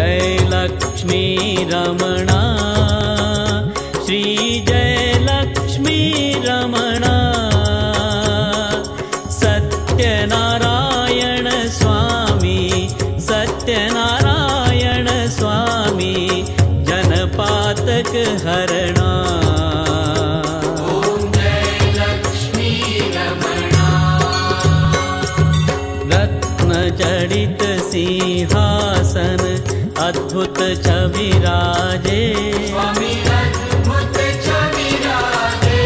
जय लक्ष्मी रमणा, श्री जय लक्ष्मी रमणा। सत्यनारायण स्वामी, सत्यनारायण स्वामी, जनपातक हरणा। जडित सिंहासन अद्भुत छवि राजे, स्वामी अद्भुत छवि राजे।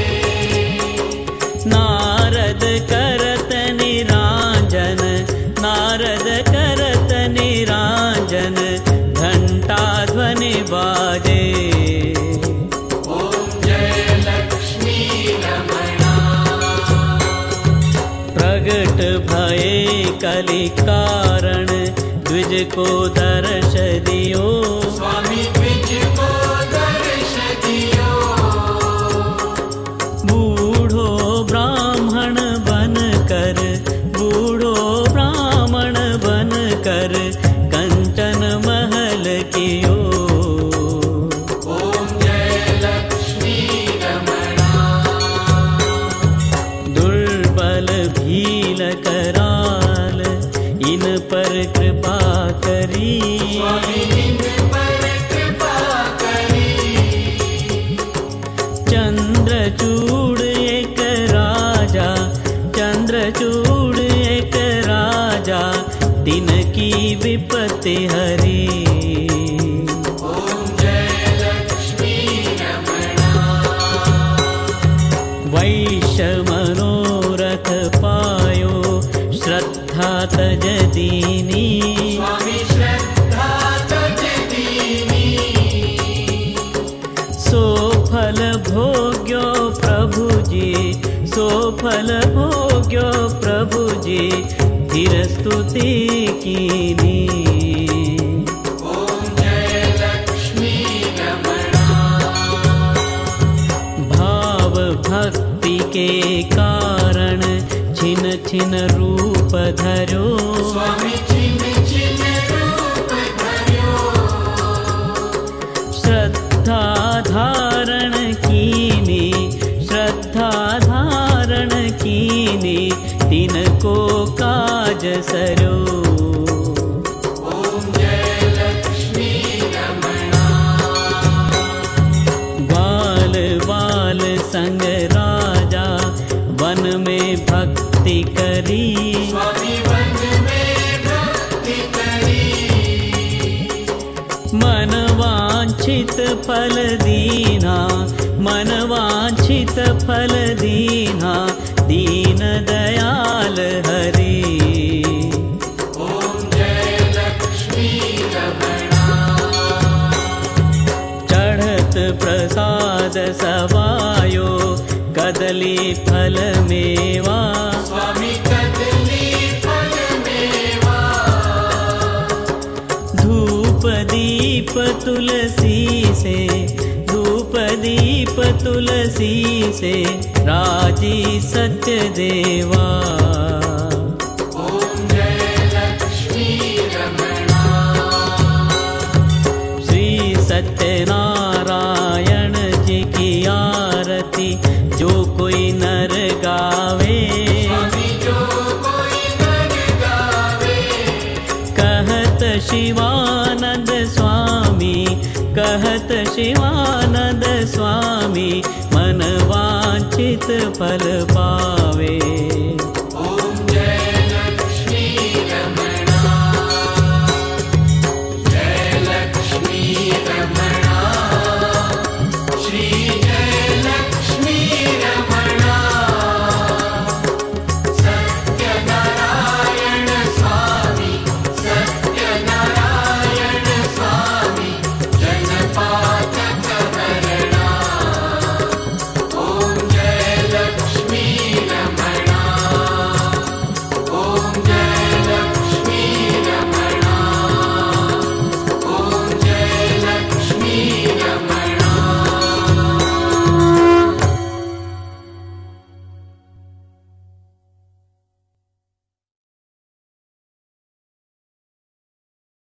नारद करत निरांजन, नारद करत निरांजन, घंटा ध्वनि बाजे। ओम जय लक्ष्मी रमणा। प्रगट भये कलि कारण, द्विज को दर्श दियो, स्वामी द्विज को दर्श दियो। बूढ़ो ब्राह्मण बन कर, बूढ़ो ब्राह्मण बन कर, कंचन महल कियो। ओम जय लक्ष्मी रमणा। दुर्बल भील कराल, इन पर कृपा करी, स्वामी इन पर कृपा करी। चंद्रचूड़ एक राजा, चंद्रचूड़ एक राजा, तिनकी विपत्ति हरी। ओम जय लक्ष्मी रमणा। वैश्य मनोरथ पायो, श्रद्धा तज दीनी, स्वामी श्रद्धा तज दीनी। सो फल भोग्यो प्रभु जी, सो फल भोग्यो प्रभु जी, धीर स्तुति कीनी। ओम जय लक्ष्मी रमणा। भाव भक्ति के कारण छिन छिन रूप धरो, स्वामी छिन छिन रूप धर्यो। श्रद्धा धारण कीनी, श्रद्धा धारण कीनी, तिनको काज सरो। ओम जय लक्ष्मी रमणा। बाल बाल संग राजा, वन में भक्ति करी, स्वामी वन में भक्ति करी। मन वांछित फल दीना, मन वांछित फल दीना, दीन दयाल हरि। ओम जय लक्ष्मी रमणा। चढ़त प्रसाद सवायो, कदली फल मेवा, स्वामी कदली फल मेवा। धूप दीप तुलसी से, धूप दीप तुलसी से, राजी सत्य देवा। ओम जय लक्ष्मी रमणा। श्री सत्यनारायण जी की आरती, जो कोई नर गावे, स्वामी जो कोई नर गावे। कहत शिवानंद स्वामी, कहत शिवानंद स्वामी, मन वांछित फल पावे।